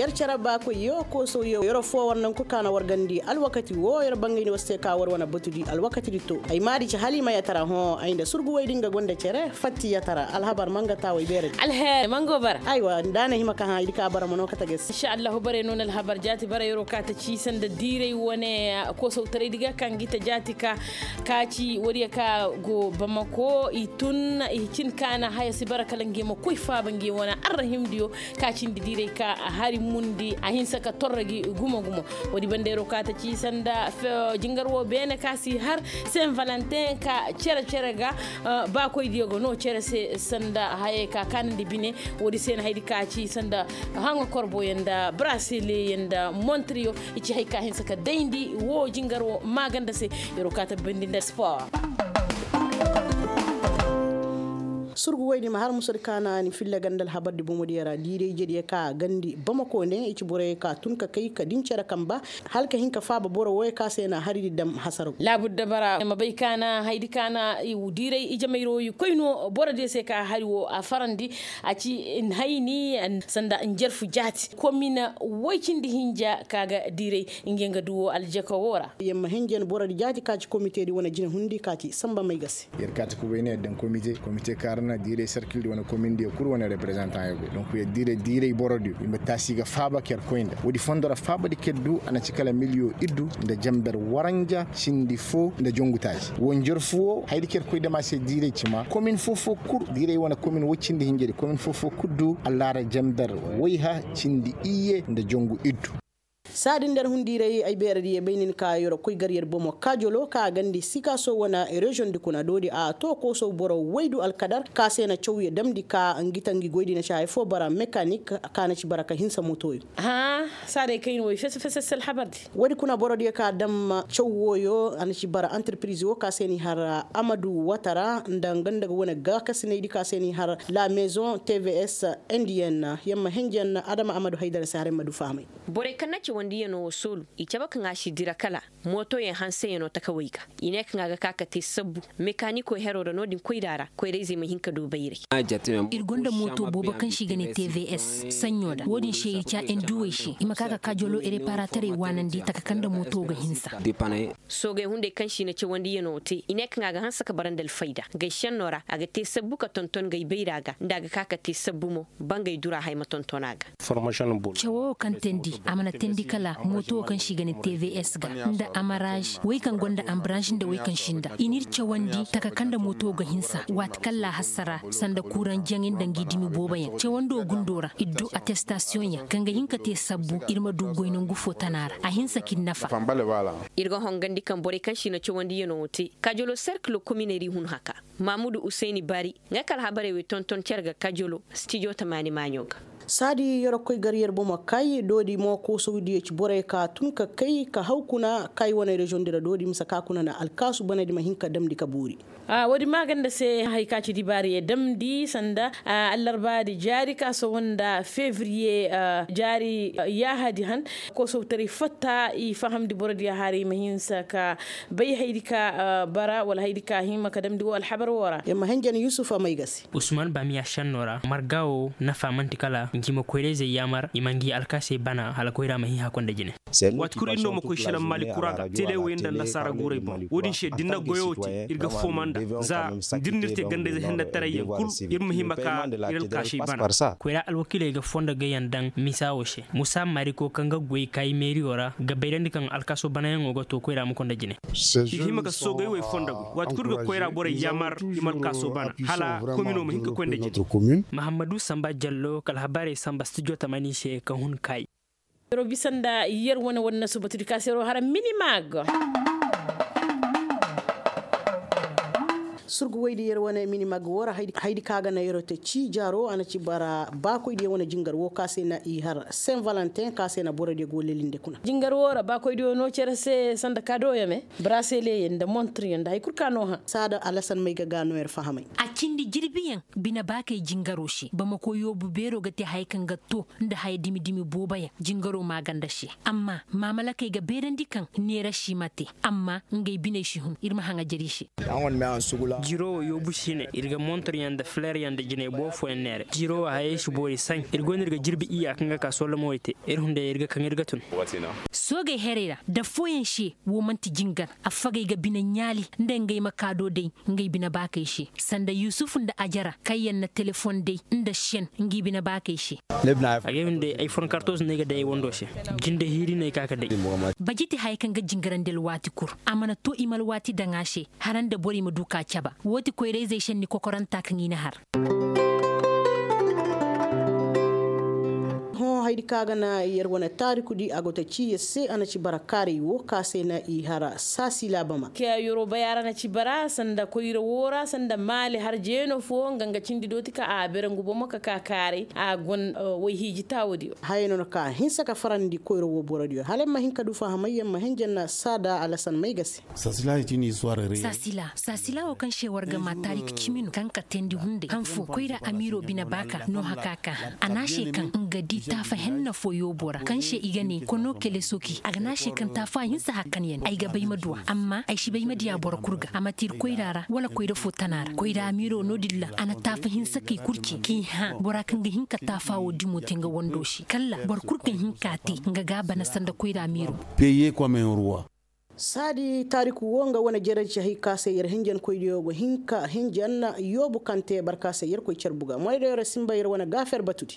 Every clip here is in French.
yar cara ba ko yo ko so yo yoro fo wannan ko kana wargandi alwakati wo yar bangini waste ka war wana batudi alwakati dito ay mari ci halima ya tara ho ainda surgu way dinga gonda cere fatti ya tara alhabar manga ta way bere alhe mango bar aywa dana hima ka haydi ka bara mono ka tages insha Allah bare non alhabar jati bare yoro ka ta ci sanda dire wone ko so tare diga kan gita jati ka ci wari ka go bamako itun itin kana haya si barakalange mo koy fa bange wona arrahim diyo ka cin dire ka hari mundi ahin saka torragi gumo wadi bandero ka ta ci sanda jingarwo bene kasi har Saint Valentin ka cere ga ba koy diogo no cere se sanda haye ka kanandi bine wodi sen haydi ka ci sanda hango korbo yanda Brasile yanda Montreal ici hay ka hin saka dayndi wo jingarwo maganda se yoro ka ta bandi der sport surgu wayni ma har musar kana ni filla gandal habardi bomodi yara dire jedi ka gandi bamako ne ici bore ka tun ka kai ka dincara kamba halka hinka fa ba boro way ka sena haridi dam hasaru labudda bara ma bay kana haydi kana dire ije mayro yu koyno borode se ka hariwo a farandi a ci in hayni an sanda an jerfu jati komina waycindi hinja kaga dire ingenga duwo aljeko wora yemma hinjen borode jati ka ci comité di wona jina hundi ka ci samba may gas yer kati ko wayne den comité karna dire circle di wona commune di kur wona représentant yego donc ye dire borodi be tasiga faba ker koinda wodi fondora faba di keddu ana cikala milio iddu nda jamber waranja cindi fo nda jongutaji wonjor fo haydi ker koyda ma se dire cima commune fofo kur dire wona commune woccindi hinjedi commune fofo kuddu allara jamber wayha cindi iye nda jongu iddu sadi nder hundire ay beradi e benin ka yoro koy garyer bomo kajolo ka gandi sika so wona e region de kuna dodi a to ko so boro waydu alkadar ka sena chawye damdi ka ngitangi goydi na shay fo bara mécanique kana ci baraka hinsa motoy ha sade kayn woy fess sel habardi wadi kuna boro de ka dam chawwoyo an ci bara entreprise wo ka seni har Amadou Watara ndanganda wona ga ka sene di ka seni har la maison TVS indienne yamma henjen Adama Amadou Haydara Sare Madou Famay bore kanaci wandi yano solu icaba kan ashi dira kala moto yen hanse yano takawaika ine kan ga kaka te sabbu mekaniko hero da nodin koidara koidai zai mahinka do bayire irgonda moto boba kan shiga ne TVS sanyoda wodin shey cha enduwe shi ima kaka kajolo e reparatare wanandi takakanda moto ga hinsa so ga hunde kan shi ne ce wandi yano te ine kan ga hansa ka barandal faida ga shanora aga te sabbu ka tonton ga bayraga daga kaka te sabbu mo bangay dura hay ma tontonaga formation bol cewo kan tendi amana tendi kala moto kan shiga ne TVS ga nda amarage wai kan gonda ambrage da wai kan shinda inir cewandi takakanda moto ga hinsa wat kala hasara sanda kuran jangin dangi dimi bobayan cewando gundora iddu attestation ya kanga hinka te sabbu irma du goynon gufo tanara a hinsa kinnafa irgo hongandi kan bore kan shina cewandi yeno wote kajolo cercle communary hun haka Mamudu Usaini Bari ngakal habare we tonton cerga kajolo studio tamani manyoga sadi yoro koy garyer bomo kay dodi mo ko sowdi ci bore ka tun ka kay ka hawkuna kay wona region dira dodi misaka kuna na alkasu banadi ma hinka damdi ka buri wodi maganda se hay ka ci di bari e damdi sanda allarba di jari ka so wonda février jari ya hadi han ko so tari fatta i faham di borodi hari ma hinsa ka bay haydi ka bara wala haydi ka himma ka damdi wal habar wora yamma hanjani Yusufa may gasi Usman Bamiya Shanora margao na famanti kala ngima koyreze yamar imangi alkase bana hala koyra mahi hakonda jine watkuri no mako shira mali kuraga tele wenda nasara guray bon wodi she dinna goyoti irga fomanda za dirnirte gande ze henda taraye kul irma himaka iral kashi bana koyra alwakile ga fonda gayan dan misawoshe musa mariko kanga goy kay meri ora ga beyrandi kan alkaso bana yango go to koyra mu konda jine himaka sogay way fonda watkur ga koyra bore yamar imal kaso bana hala komino mo hinka konda jine Mahamadou Samba Diallo kal habare Samba studio tamani she kan hun kai robisanda yer wona subatu kasero hara minimag surgu waydi yer wona minimag wora haydi kaga na yerote ci jaro ana ci bara ba ko di wona jingar wo kase na i har Saint Valentin kase na borode go lelinde kuna jingar wora ba ko di no cerese sanda kado yame Brasile yenda Montreal yenda ay kurkano ha sada alasan may ga gano yer fahamay a cindi jirbiyan bina ba kay jingaro shi bama ko yobu bero ga te haykan gatto nda hay dimi bobaya jingaro maganda shi amma mamala kay ga berandi kan nera shi mate amma ngay bine shi hun irma hanga jari shi awon me an sugula jiro yo bushine irga montor yanda flare yanda jine bo fo nere jiro haye shubori san irgo irga jirbi iya kanga ka solo moite irhunde irga kan irga tun soge herera da foyen shi wo manti jingar afage ga bina nyali ndengai makado dai ngai bina bakai shi sanda yusuf da ajara kayan na telefon dai inda shen ngi bina bakai shi agem de iphone 14 ne ga dai wondo shi jinde hiri ne kaka dai bajiti hay kan ga jingaran del wati kur amana to imal wati dangashe haran da bori mu duka caba woti koyre zai shen ni kokoranta kan ina har haydi kaga na yerwana tariku di agota ci se ana ci barakari wo kase na ihara sasi labama ke yoro bayara na ci bara sanda koyro wora sanda mali har jeno fo nganga cindi dotika a berangu bo maka ka kare a gon way hiji tawdi hayno ka hinsa ka farandi koyro wo borodi halen ma hinka du fahamayya ma hinjanna sada alasan mai gase sasila tini suarare sasila o kan shewar ga matarik ciminu kan ka tendi hunde kan fo koyra amiro bina baka no hakaka anashe kan ngadi ta henna foyo bora kan she igane kono kele soki agna she kan ta fa yin sa hakan yen ai ga bai maduwa amma ai shi bai madiya bora kurga amatir koirara wala koira fotanara koira amiro no dilla ana ta fa hin sa kai kurki ki ha bora kan ga hin ka ta fa wodi motenga wondo shi kalla bor kurkan hin kati nga ga bana sanda koira amiro payer comme un roi sadi tariku wonga wana jeran shahi kase yer hinjan koydiyo go hinka hinjanna yobu kante barkase yer koy cerbuga moy de yor simba yer wana gafer batuti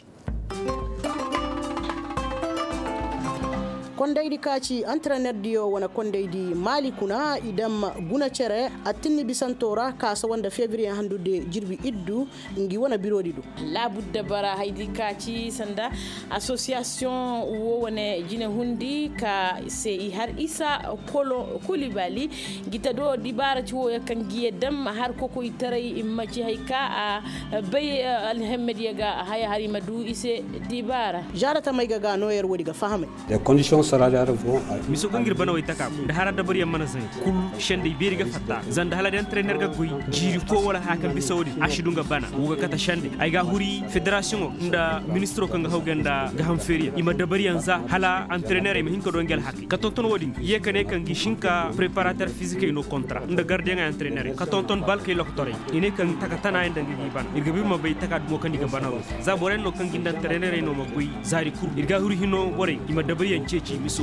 kondaydi kaci entraîneur diyo wana kondaydi mali kuna idam guna cere atinni bisantora kasa wanda février handude jirbi iddu ngi wana birodi du la budda bara haydi kaci sanda association wo wana jine hundi ka se har isa kolo kulibali gita do di bara ci wo kan giye dam har koko itarai imma ci hayka a bay alhamd yaga haya hari madu ise di bara jarata may gaga no yer wodi ga fahame les conditions miso kan girbana way taka da har da bari yamma zai kul shende beri ga fatta zan da hala da trainer ga goyi jiri ko wala hakan bi saudi ashidu ga bana wuga kata shende ai ga huri federation da ministro kan ga hawganda ga hanferiya ima da bari yanza hala entraîneur mi hinka do ngel hakki ka tonton wodi ye kane kan gi shinka préparateur physique no contrat nda gardien ga entraîneur ka tonton balke loktore ine kan taka tana inda ngi ban irga bi ma bay taka mo kan diga bana za boren no kan ginda entraîneur no ma goyi zari kur irga huri hino bore ima da bari yanceci miso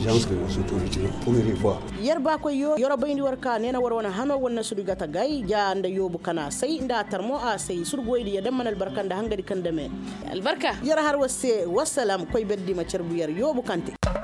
yerba ko yoro bayndi warka nena warwana hano wonna sudugata gay ja nda yobu kana sai nda tarmo a sai surgoydi ya dammanal barkanda hangadi kandame albarka yara har wasse wassalam koy beddi ma cerbu yar yobu kante